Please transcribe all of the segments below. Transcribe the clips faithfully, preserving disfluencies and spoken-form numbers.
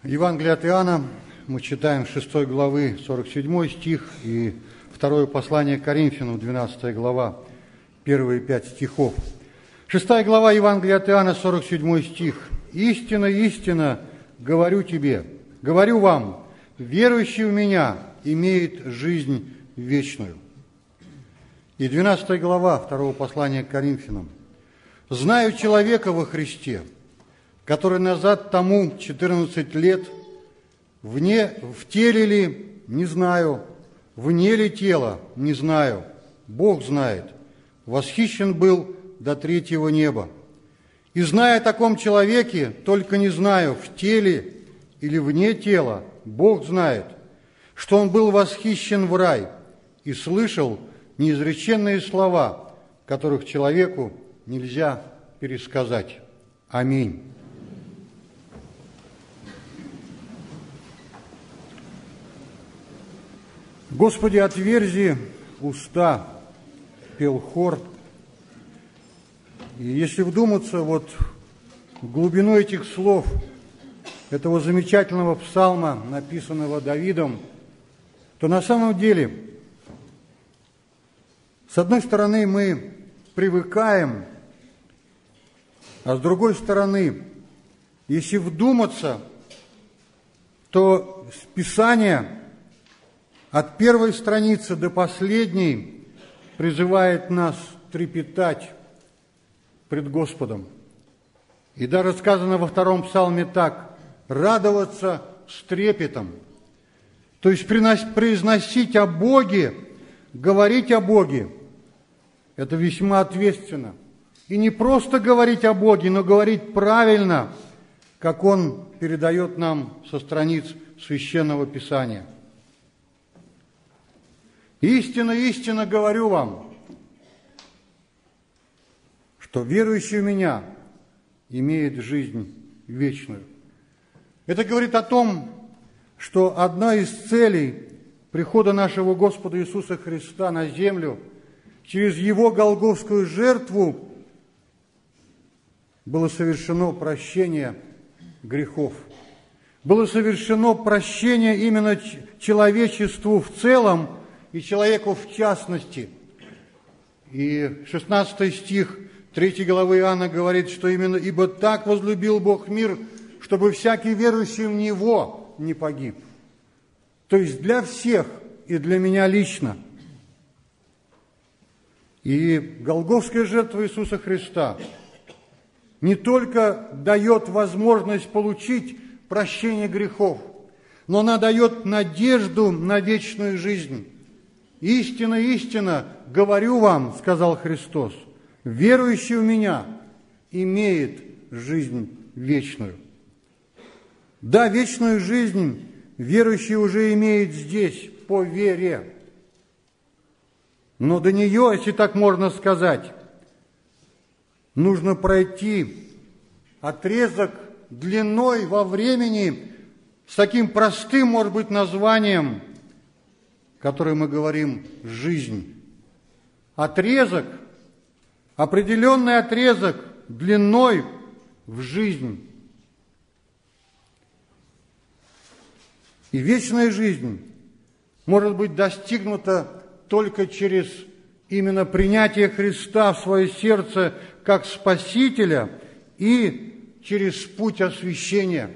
Евангелие от Иоанна мы читаем шестой главы, сорок седьмой стих, и второе послание к Коринфянам, двенадцатая глава, первые пять стихов. Шестая глава Евангелия от Иоанна, сорок седьмой стих. «Истинно, истинно говорю тебе, говорю вам, верующий в Меня имеет жизнь вечную». И двенадцатая глава второго послания к Коринфянам. «Знаю человека во Христе, который назад тому четырнадцать лет, вне, в теле ли, не знаю, вне ли тела, не знаю, Бог знает, восхищен был до третьего неба. И зная о таком человеке, только не знаю, в теле или вне тела, Бог знает, что он был восхищен в рай и слышал неизреченные слова, которых человеку нельзя пересказать. Аминь». «Господи, отверзи уста», пел хор. И если вдуматься вот в глубину этих слов, этого замечательного псалма, написанного Давидом, то на самом деле, с одной стороны, мы привыкаем, а с другой стороны, если вдуматься, то Писание от первой страницы до последней призывает нас трепетать пред Господом. И даже сказано во втором псалме так: радоваться с трепетом. То есть произносить о Боге, говорить о Боге, это весьма ответственно. И не просто говорить о Боге, но говорить правильно, как Он передает нам со страниц Священного Писания. «Истинно, истинно говорю вам, что верующий в Меня имеет жизнь вечную». Это говорит о том, что одна из целей прихода нашего Господа Иисуса Христа на землю через Его голгофскую жертву было совершено прощение грехов. Было совершено прощение именно человечеству в целом и человеку в частности. И шестнадцатый стих третьей главы Иоанна говорит, что именно «Ибо так возлюбил Бог мир, чтобы всякий верующий в Него не погиб». То есть для всех и для меня лично. И голгофская жертва Иисуса Христа не только дает возможность получить прощение грехов, но она дает надежду на вечную жизнь. «Истинно, истинно говорю вам, – сказал Христос, – верующий в Меня имеет жизнь вечную». Да, вечную жизнь верующий уже имеет здесь, по вере. Но до нее, если так можно сказать, нужно пройти отрезок длиной во времени с таким простым, может быть, названием, которое мы говорим «жизнь». Отрезок, определенный отрезок длиной в жизнь. И вечная жизнь может быть достигнута только через именно принятие Христа в свое сердце как Спасителя и через путь освящения.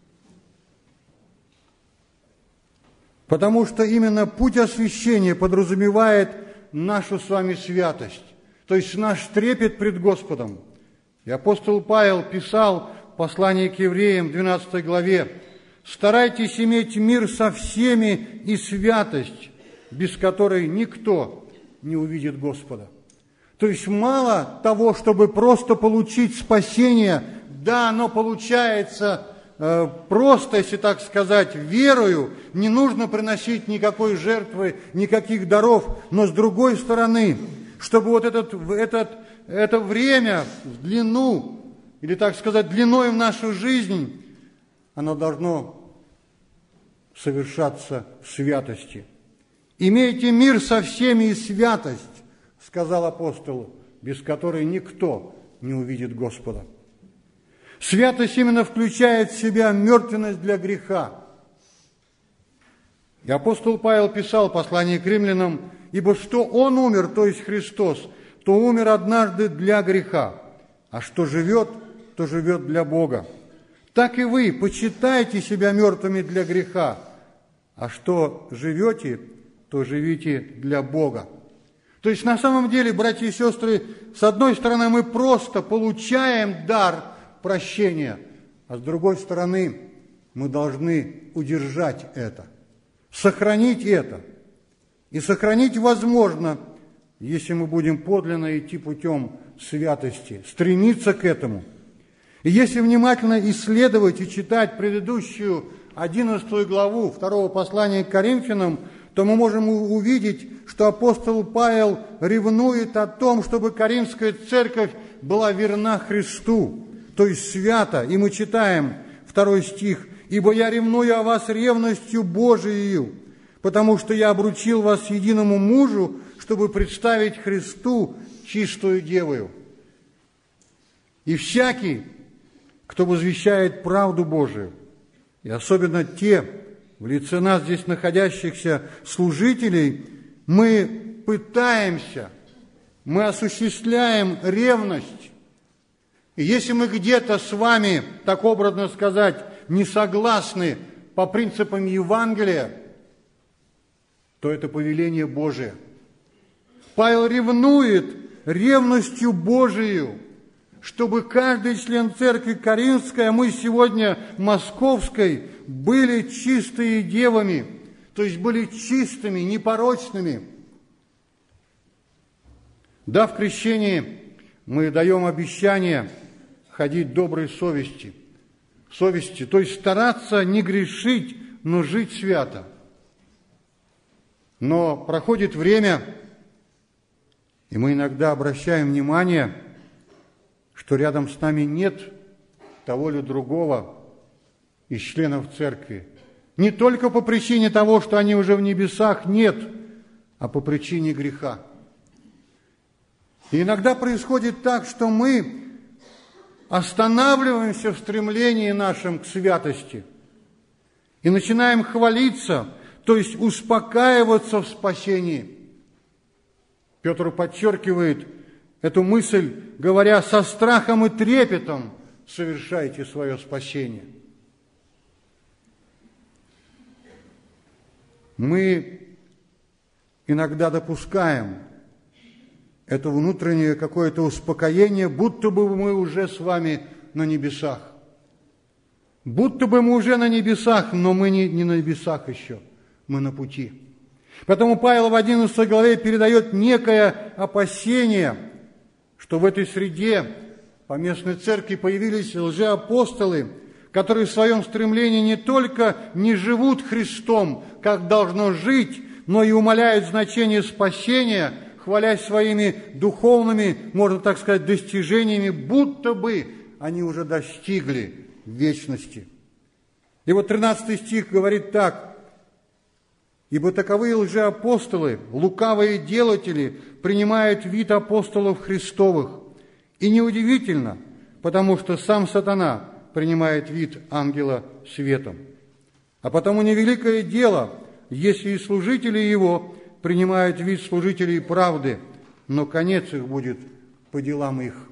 Потому что именно путь освящения подразумевает нашу с вами святость, то есть наш трепет пред Господом. И апостол Павел писал в послании к евреям, двенадцатой главе: «Старайтесь иметь мир со всеми и святость, без которой никто не увидит Господа». То есть мало того, чтобы просто получить спасение, да, оно получается э, просто, если так сказать, верою, не нужно приносить никакой жертвы, никаких даров, но с другой стороны, чтобы вот этот, этот, это время в длину, или так сказать, длиной в нашу жизнь, оно должно совершаться в святости. «Имейте мир со всеми и святость, – сказал апостол, – без которой никто не увидит Господа». Святость именно включает в себя мертвенность для греха. И апостол Павел писал послание к римлянам: «Ибо что Он умер, то есть Христос, то умер однажды для греха, а что живет, то живет для Бога. Так и вы почитайте себя мертвыми для греха, а что живете, то живите для Бога». То есть на самом деле, братья и сестры, с одной стороны мы просто получаем дар прощения, а с другой стороны мы должны удержать это, сохранить это. И сохранить возможно, если мы будем подлинно идти путем святости, стремиться к этому. И если внимательно исследовать и читать предыдущую одиннадцатую главу второго послания к Коринфянам, то мы можем увидеть, что апостол Павел ревнует о том, чтобы Коринфская церковь была верна Христу, то есть свята. И мы читаем второй стих: «Ибо я ревную о вас ревностью Божией, потому что я обручил вас единому мужу, чтобы представить Христу чистую девою. И всякий, кто возвещает правду Божию, и особенно те, в лице нас здесь находящихся служителей, мы пытаемся, мы осуществляем ревность. И если мы где-то с вами, так образно сказать, не согласны по принципам Евангелия, то это повеление Божие. Павел ревнует ревностью Божию, чтобы каждый член церкви Коринфской, а мы сегодня Московской, были чистые девами, то есть были чистыми, непорочными. Да, в крещении мы даем обещание ходить доброй совести, совести, то есть стараться не грешить, но жить свято. Но проходит время, и мы иногда обращаем внимание, что рядом с нами нет того или другого из членов церкви. Не только по причине того, что они уже в небесах, нет, а по причине греха. И иногда происходит так, что мы останавливаемся в стремлении нашем к святости и начинаем хвалиться, то есть успокаиваться в спасении. Петр подчеркивает эту мысль, говоря: «Со страхом и трепетом совершайте свое спасение». Мы иногда допускаем это внутреннее какое-то успокоение, будто бы мы уже с вами на небесах. Будто бы мы уже на небесах, но мы не, не на небесах еще, мы на пути. Поэтому Павел в одиннадцатой главе передает некое опасение, что в этой среде поместной церкви появились лжеапостолы, которые в своем стремлении не только не живут Христом, как должно жить, но и умаляют значение спасения, хвалясь своими духовными, можно так сказать, достижениями, будто бы они уже достигли вечности. И вот тринадцатый стих говорит так: «Ибо таковые лжеапостолы, лукавые делатели, принимают вид апостолов Христовых. И неудивительно, потому что сам сатана принимает вид ангела светом. А потому невеликое дело, если и служители его принимают вид служителей правды, но конец их будет по делам их».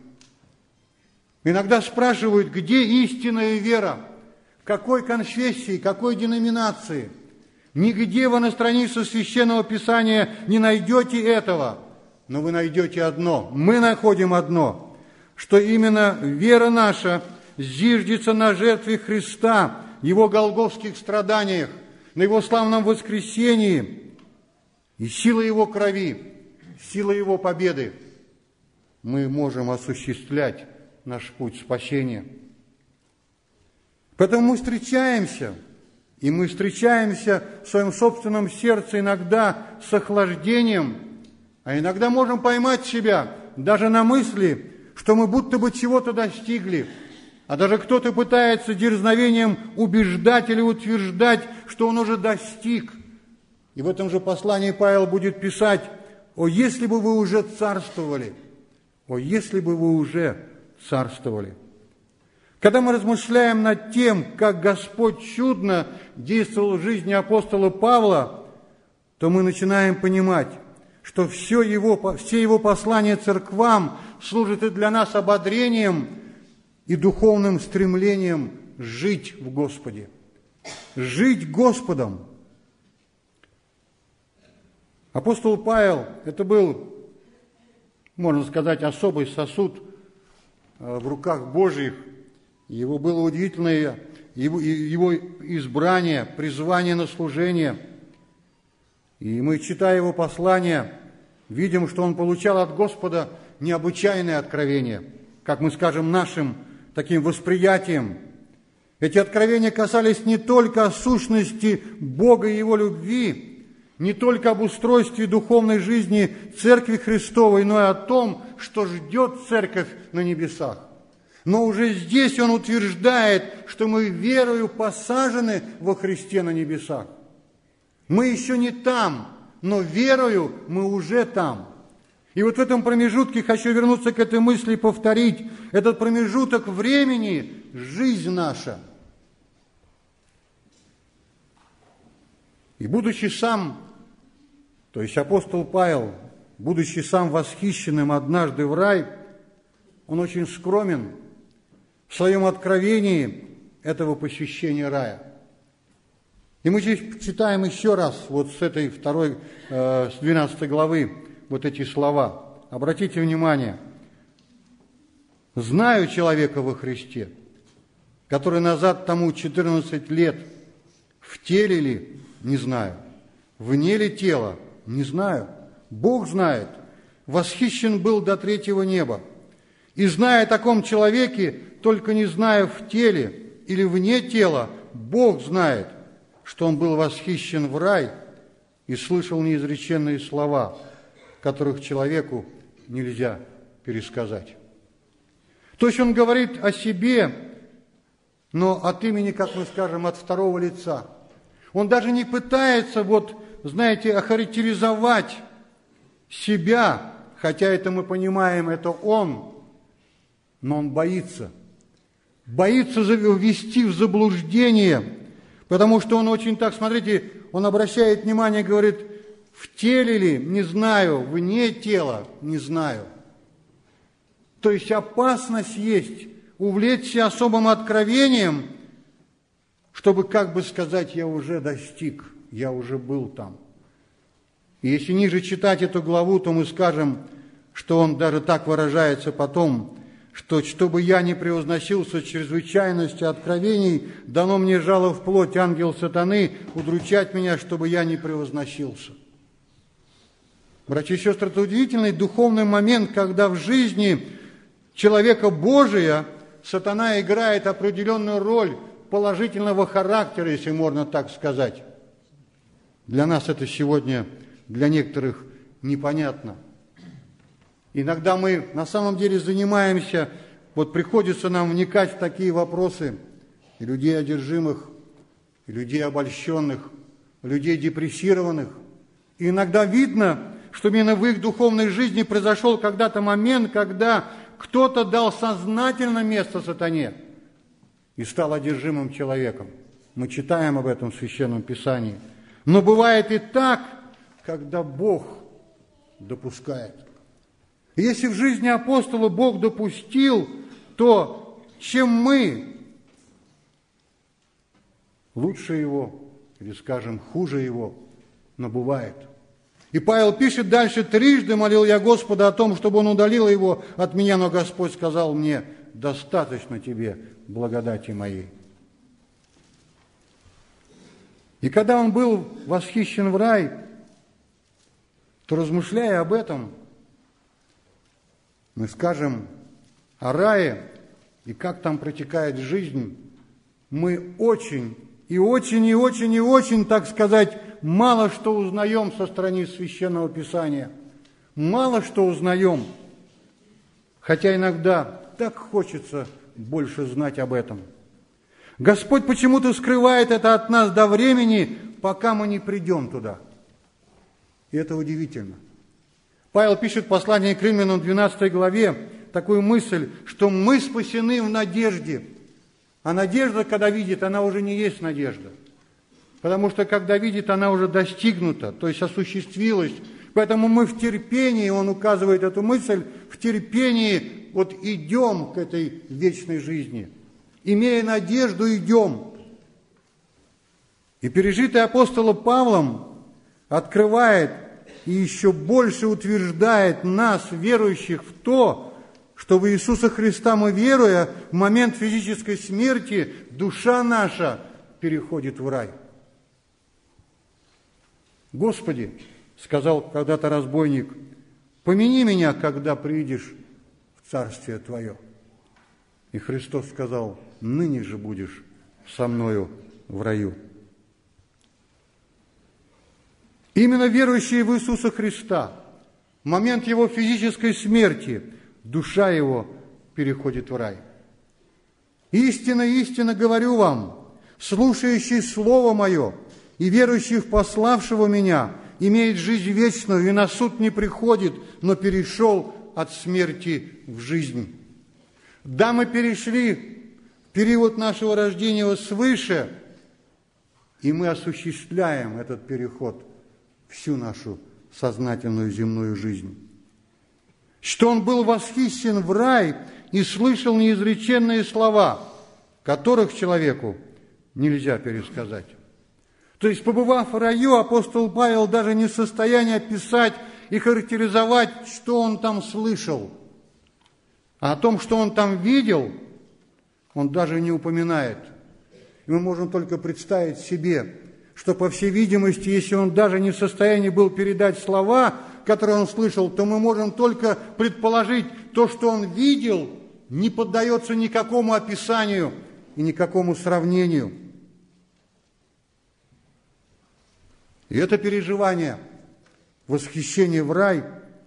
Иногда спрашивают, где истинная вера, какой конфессии, какой деноминации. Нигде вы на странице Священного Писания не найдете этого, но вы найдете одно, мы находим одно, что именно вера наша зиждется на жертве Христа, Его голгофских страданиях, на Его славном воскресении, и сила Его крови, сила Его победы мы можем осуществлять наш путь спасения. Поэтому мы встречаемся, и мы встречаемся в своем собственном сердце иногда с охлаждением, а иногда можем поймать себя даже на мысли, что мы будто бы чего-то достигли, а даже кто-то пытается дерзновением убеждать или утверждать, что он уже достиг. И в этом же послании Павел будет писать: «О, если бы вы уже царствовали! О, если бы вы уже царствовали!» Когда мы размышляем над тем, как Господь чудно действовал в жизни апостола Павла, то мы начинаем понимать, что все его, все его послания церквам служат и для нас ободрением и духовным стремлением жить в Господе. Жить Господом. Апостол Павел – это был, можно сказать, особый сосуд в руках Божьих. Его было удивительное его, его избрание, призвание на служение. И мы, читая его послания, видим, что он получал от Господа необычайное откровение, как мы скажем, нашим таким восприятием. Эти откровения касались не только о сущности Бога и Его любви, не только об устройстве духовной жизни Церкви Христовой, но и о том, что ждет Церковь на небесах. Но уже здесь он утверждает, что мы верою посажены во Христе на небесах. Мы еще не там, но верою мы уже там. И вот в этом промежутке хочу вернуться к этой мысли и повторить. Этот промежуток времени – жизнь наша. И будучи сам, то есть апостол Павел, будучи сам восхищенным однажды в рай, он очень скромен в своем откровении этого посещения рая. И мы здесь читаем еще раз, вот с этой второй, э, с двенадцатой главы, вот эти слова. Обратите внимание. «Знаю человека во Христе, который назад тому четырнадцать лет, в теле ли, не знаю, вне ли тела, не знаю, Бог знает, восхищен был до третьего неба. И зная о таком человеке, только не зная в теле или вне тела, Бог знает, что он был восхищен в рай и слышал неизреченные слова, которых человеку нельзя пересказать». То есть он говорит о себе, но от имени, как мы скажем, от второго лица. Он даже не пытается, вот, знаете, охарактеризовать себя, хотя это мы понимаем, это он, но он боится. Боится ввести в заблуждение, потому что он очень так, смотрите, он обращает внимание, говорит, в теле ли, не знаю, вне тела, не знаю. То есть опасность есть увлечься особым откровением, чтобы как бы сказать, я уже достиг, я уже был там. И если ниже читать эту главу, то мы скажем, что он даже так выражается потом, что чтобы я не превозносился чрезвычайностью откровений, дано мне жало в плоть ангел сатаны удручать меня, чтобы я не превозносился. Братья и сестры, это удивительный духовный момент, когда в жизни человека Божия сатана играет определенную роль положительного характера, если можно так сказать. Для нас это сегодня, для некоторых, непонятно. Иногда мы на самом деле занимаемся, вот приходится нам вникать в такие вопросы, и людей одержимых, и людей обольщенных, людей депрессированных. И иногда видно, что именно в их духовной жизни произошел когда-то момент, когда кто-то дал сознательно место сатане и стал одержимым человеком. Мы читаем об этом в Священном Писании. Но бывает и так, когда Бог допускает. И если в жизни апостола Бог допустил, то чем мы лучше его, или, скажем, хуже его, но бывает. И Павел пишет дальше: «Трижды молил я Господа о том, чтобы он удалил его от меня, но Господь сказал мне: достаточно тебе благодати моей». И когда он был восхищен в рай, то, размышляя об этом, мы скажем о рае и как там протекает жизнь, мы очень и очень и очень и очень, так сказать, мало что узнаем со страниц Священного Писания. Мало что узнаем, хотя иногда так хочется больше знать об этом. Господь почему-то скрывает это от нас до времени, пока мы не придем туда. И это удивительно. Павел пишет в послании к Римлянам в двенадцатой главе такую мысль, что мы спасены в надежде. А надежда, когда видит, она уже не есть надежда. Потому что, когда видит, она уже достигнута, то есть осуществилась. Поэтому мы в терпении, он указывает эту мысль, в терпении вот идем к этой вечной жизни. Имея надежду, идем. И пережитый апостолом Павлом открывает и еще больше утверждает нас, верующих, в то, что в Иисуса Христа мы, веруя, в момент физической смерти душа наша переходит в рай. «Господи, — сказал когда-то разбойник, — помяни меня, когда приидешь в Царствие Твое». И Христос сказал: ныне же будешь со мною в раю. Именно верующие в Иисуса Христа, в момент Его физической смерти, душа его переходит в рай. Истинно, истинно говорю вам, слушающий Слово Мое и верующий в пославшего Меня имеет жизнь вечную и на суд не приходит, но перешел от смерти в жизнь. Да, мы перешли в период нашего рождения свыше, и мы осуществляем этот переход всю нашу сознательную земную жизнь. Что он был восхищен в рай и слышал неизреченные слова, которых человеку нельзя пересказать. То есть, побывав в раю, апостол Павел даже не в состоянии описать и характеризовать, что он там слышал. А о том, что он там видел, он даже не упоминает. И мы можем только представить себе, что, по всей видимости, если он даже не в состоянии был передать слова, которые он слышал, то мы можем только предположить, то, что он видел, не поддается никакому описанию и никакому сравнению. И это переживание, восхищение в рай,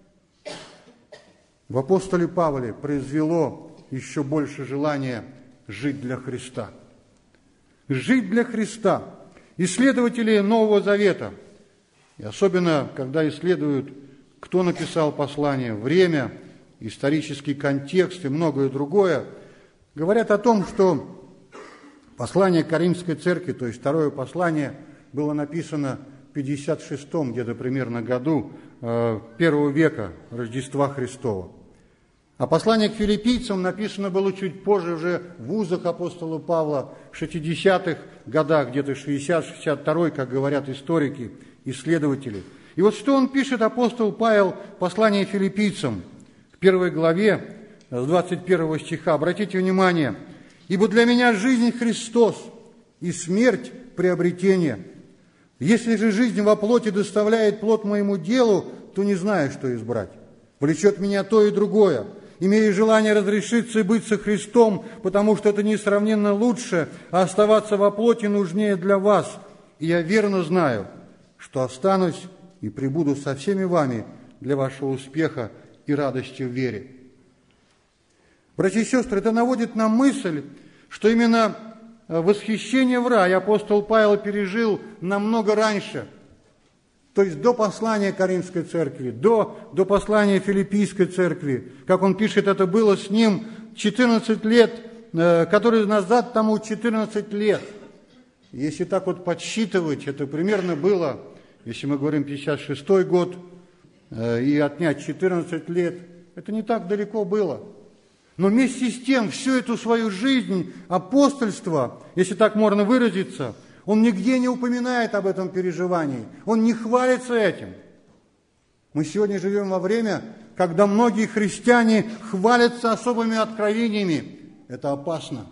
в апостоле Павле произвело еще больше желания жить для Христа. Жить для Христа. Исследователи Нового Завета, и особенно, когда исследуют, кто написал послание, время, исторический контекст и многое другое, говорят о том, что послание Коринфской церкви, то есть второе послание, было написано в пятьдесят шестом где-то примерно году первого века Рождества Христова. А послание к филиппийцам написано было чуть позже, уже в вузах апостола Павла, в шестидесятых годах, где-то шестьдесят-шестьдесят второй, как говорят историки, исследователи. И вот что он пишет, апостол Павел, в послании филиппийцам, в первой главе, с двадцать первого стиха. Обратите внимание: «Ибо для меня жизнь Христос, и смерть приобретение. Если же жизнь во плоти доставляет плод моему делу, то не знаю, что избрать. Влечет меня то и другое. Имею желание разрешиться и быть со Христом, потому что это несравненно лучше, а оставаться во плоти нужнее для вас. И я верно знаю, что останусь и пребуду со всеми вами для вашего успеха и радости в вере». Братья и сестры, это наводит на мысль, что именно восхищение в рай апостол Павел пережил намного раньше. То есть до послания Коринфской церкви, до, до послания Филиппийской церкви. Как он пишет, это было с ним четырнадцать лет, э, который назад тому четырнадцать лет. Если так вот подсчитывать, это примерно было, если мы говорим пятьдесят шестой год, э, и отнять четырнадцать лет, это не так далеко было. Но вместе с тем, всю эту свою жизнь апостольства, если так можно выразиться, он нигде не упоминает об этом переживании. Он не хвалится этим. Мы сегодня живем во время, когда многие христиане хвалятся особыми откровениями. Это опасно.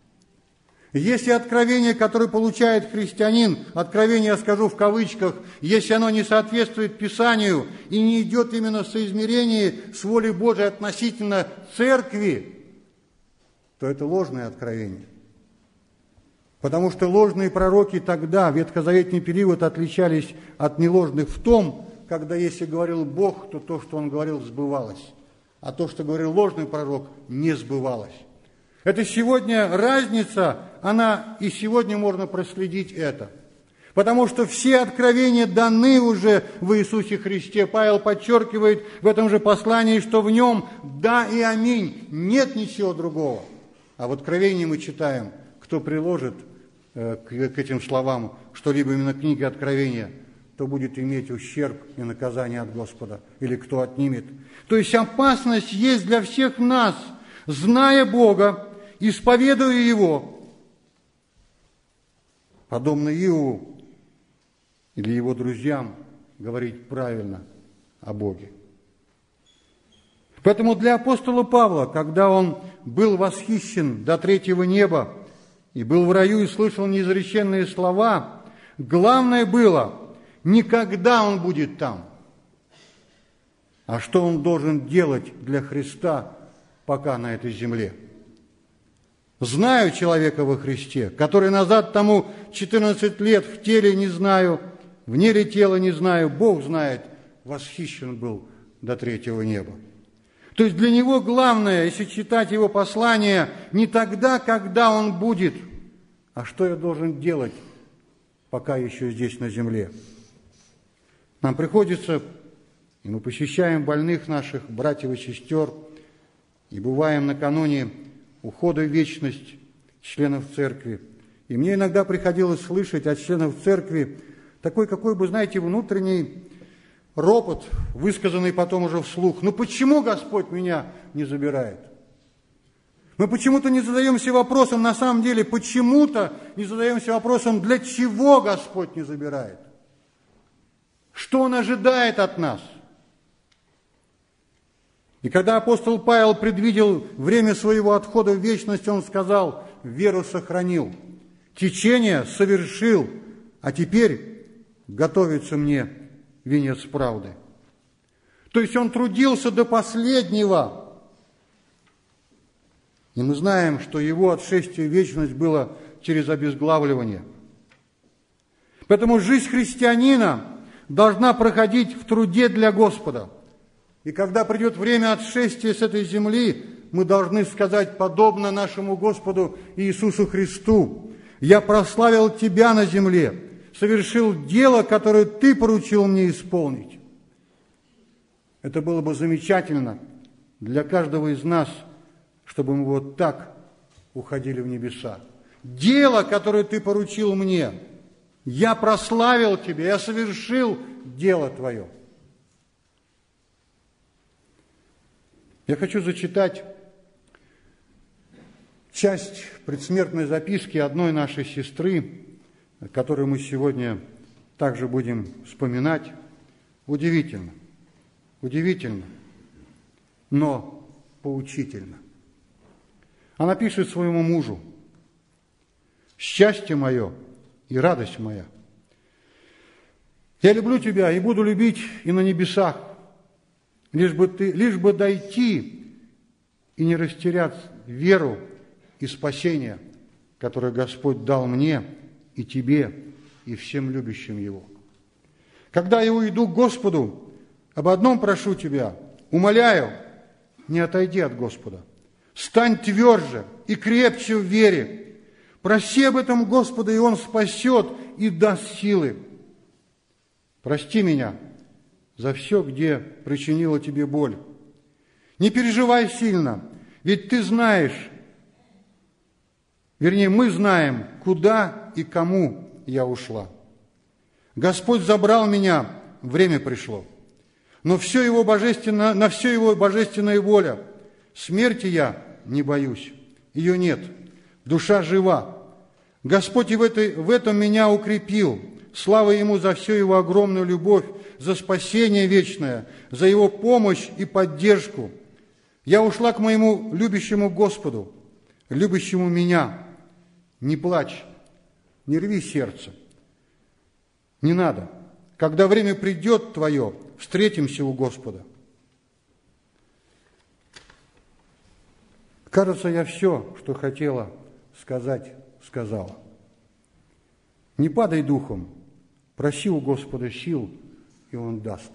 Если откровение, которое получает христианин, откровение, я скажу в кавычках, если оно не соответствует Писанию и не идет именно в соизмерении с волей Божией относительно церкви, то это ложное откровение. Потому что ложные пророки тогда, в ветхозаветный период, отличались от неложных в том, когда если говорил Бог, то то, что Он говорил, сбывалось. А то, что говорил ложный пророк, не сбывалось. Это сегодня разница, она и сегодня можно проследить это. Потому что все откровения даны уже в Иисусе Христе. Павел подчеркивает в этом же послании, что в Нем да и аминь, нет ничего другого. А в откровении мы читаем: кто приложит э, к, к этим словам что-либо именно книги Откровения, то будет иметь ущерб и наказание от Господа, или кто отнимет. То есть опасность есть для всех нас, зная Бога, исповедуя Его, подобно Иову или его друзьям, говорить правильно о Боге. Поэтому для апостола Павла, когда он был восхищен до третьего неба и был в раю и слышал неизреченные слова, главное было не когда он будет там, а что он должен делать для Христа, пока на этой земле. Знаю человека во Христе, который назад тому четырнадцать лет в теле не знаю, вне ли тела не знаю, Бог знает, восхищен был до третьего неба. То есть для него главное, если читать его послание, не тогда, когда он будет, а что я должен делать, пока еще здесь на земле. Нам приходится, и мы посещаем больных наших братьев и сестер, и бываем накануне ухода в вечность членов церкви. И мне иногда приходилось слышать от членов церкви такой, какой бы, знаете, внутренний ропот, высказанный потом уже вслух. Ну почему Господь меня не забирает? Мы почему-то не задаемся вопросом, на самом деле, почему-то не задаемся вопросом, для чего Господь не забирает? Что Он ожидает от нас? И когда апостол Павел предвидел время своего отхода в вечность, он сказал: веру сохранил, течение совершил, а теперь готовится мне венец правды. То есть он трудился до последнего. И мы знаем, что его отшествие в вечность было через обезглавливание. Поэтому жизнь христианина должна проходить в труде для Господа. И когда придет время отшествия с этой земли, мы должны сказать, подобно нашему Господу Иисусу Христу: «Я прославил Тебя на земле, совершил дело, которое Ты поручил мне исполнить». Это было бы замечательно для каждого из нас, чтобы мы вот так уходили в небеса. Дело, которое Ты поручил мне, я прославил Тебя, я совершил дело Твое. Я хочу зачитать часть предсмертной записки одной нашей сестры, которую мы сегодня также будем вспоминать. Удивительно, удивительно, но поучительно. Она пишет своему мужу: «Счастье мое и радость моя, я люблю тебя и буду любить и на небесах, лишь бы, ты, лишь бы дойти и не растерять веру и спасение, которое Господь дал мне и тебе, и всем любящим Его. Когда я уйду к Господу, об одном прошу тебя, умоляю, не отойди от Господа. Стань тверже и крепче в вере. Проси об этом Господа, и Он спасет и даст силы. Прости меня за все, где причинила тебе боль. Не переживай сильно, ведь ты знаешь, вернее, мы знаем, куда и кому я ушла. Господь забрал меня, время пришло. Но все его божественно, на все его божественная воля. Смерти я не боюсь, ее нет, душа жива. Господь и в, этой, в этом меня укрепил. Слава Ему за всю Его огромную любовь, за спасение вечное, за Его помощь и поддержку. Я ушла к моему любящему Господу, любящему меня. Не плачь, не рви сердце. Не надо. Когда время придет твое, встретимся у Господа. Кажется, я все, что хотела сказать, сказала. Не падай духом, проси у Господа сил, и Он даст.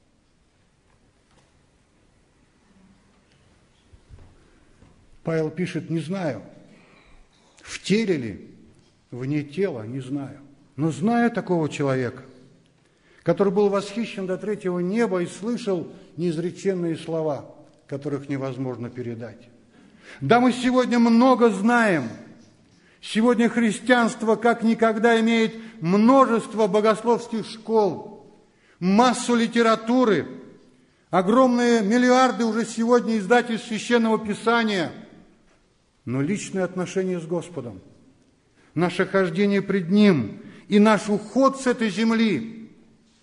Павел пишет: не знаю, в теле ли, вне тела, не знаю. Но знаю такого человека, который был восхищен до третьего неба и слышал неизреченные слова, которых невозможно передать. Да, мы сегодня много знаем, Сегодня христианство как никогда имеет множество богословских школ, массу литературы, огромные миллиарды уже сегодня издательств Священного Писания, но личное отношение с Господом, наше хождение пред Ним и наш уход с этой земли,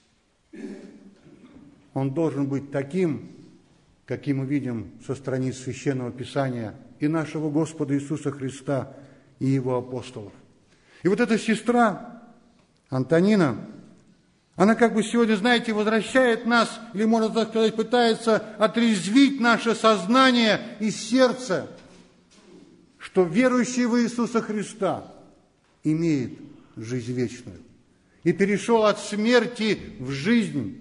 он должен быть таким, каким мы видим со страниц Священного Писания и нашего Господа Иисуса Христа и Его апостолов. И вот эта сестра Антонина, она как бы сегодня, знаете, возвращает нас, или, можно так сказать, пытается отрезвить наше сознание и сердце, что верующий в Иисуса Христа имеет жизнь вечную и перешел от смерти в жизнь.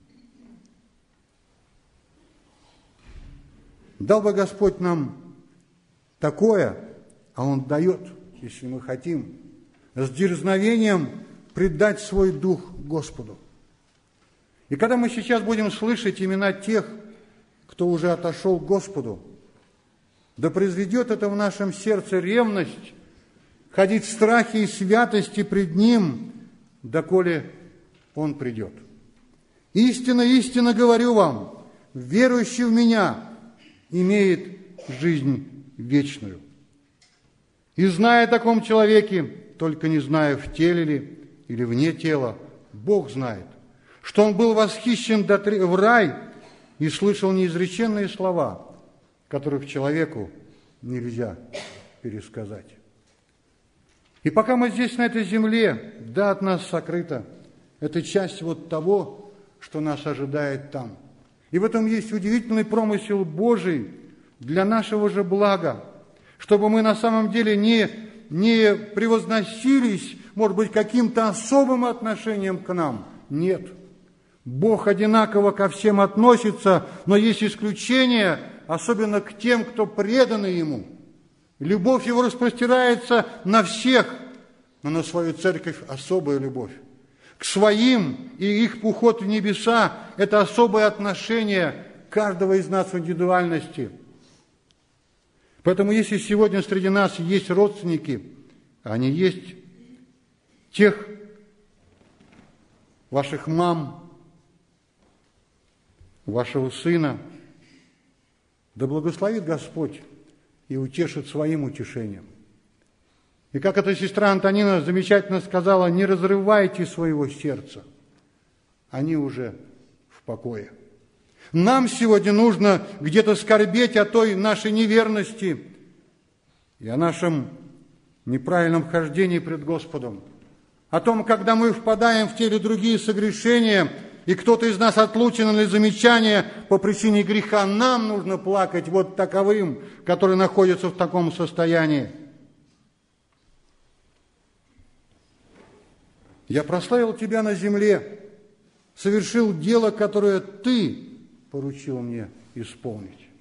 Дал бы Господь нам такое, а Он дает, если мы хотим, с дерзновением предать свой дух Господу. И когда мы сейчас будем слышать имена тех, кто уже отошел к Господу, да произведет это в нашем сердце ревность, ходить в страхе и святости пред Ним, доколе Он придет. Истинно, истинно говорю вам, верующий в Меня имеет жизнь вечную. И зная о таком человеке, только не зная, в теле ли или вне тела, Бог знает, что он был восхищен в рай и слышал неизреченные слова, которых человеку нельзя пересказать. И пока мы здесь, на этой земле, да, от нас сокрыто, это часть вот того, что нас ожидает там. И в этом есть удивительный промысел Божий для нашего же блага, чтобы мы на самом деле не, не превозносились, может быть, каким-то особым отношением к нам. Нет. Бог одинаково ко всем относится, но есть исключения, особенно к тем, кто преданы Ему. Любовь Его распростирается на всех, но на свою церковь особая любовь. К своим и их уход в небеса – это особое отношение каждого из нас в индивидуальности. Поэтому, если сегодня среди нас есть родственники, они есть тех ваших мам, вашего сына, да благословит Господь и утешит своим утешением. И как эта сестра Антонина замечательно сказала, не разрывайте своего сердца, они уже в покое. Нам сегодня нужно где-то скорбеть о той нашей неверности и о нашем неправильном хождении пред Господом, о том, когда мы впадаем в те или другие согрешения, и кто-то из нас отлучен или замечание по причине греха, нам нужно плакать вот таковым, который находится в таком состоянии. Я прославил Тебя на земле, совершил дело, которое Ты поручил мне исполнить.